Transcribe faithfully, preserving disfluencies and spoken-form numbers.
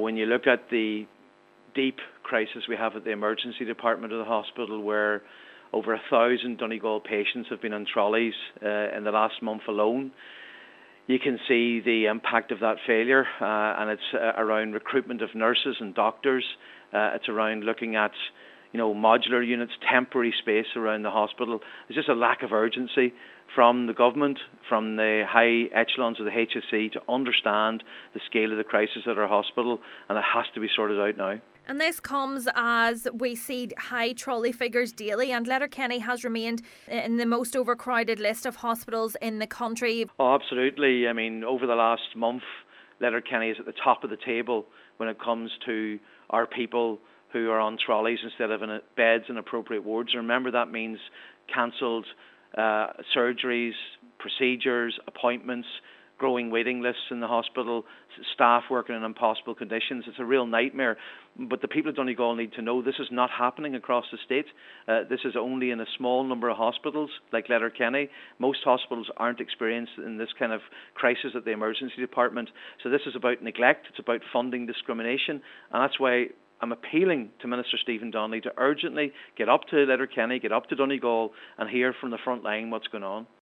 when you look at the deep crisis we have at the emergency department of the hospital, where over a thousand Donegal patients have been on trolleys uh, in the last month alone, you can see the impact of that failure, uh, and it's uh, around recruitment of nurses and doctors. Uh, it's around looking at, you know, modular units, temporary space around the hospital. There's just a lack of urgency from the government, from the high echelons of the H S E to understand the scale of the crisis at our hospital, and it has to be sorted out now. And this comes as we see high trolley figures daily, and Letterkenny has remained in the most overcrowded list of hospitals in the country. Oh, absolutely. I mean, over the last month, Letterkenny is at the top of the table when it comes to our people who are on trolleys instead of in beds in appropriate wards. Remember, that means cancelled uh, surgeries, procedures, appointments, growing waiting lists in the hospital, staff working in impossible conditions. It's a real nightmare. But the people of Donegal need to know this is not happening across the state. Uh, this is only in a small number of hospitals like Letterkenny. Most hospitals aren't experienced in this kind of crisis at the emergency department. So this is about neglect. It's about funding discrimination. And that's why I'm appealing to Minister Stephen Donnelly to urgently get up to Letterkenny, get up to Donegal and hear from the front line what's going on.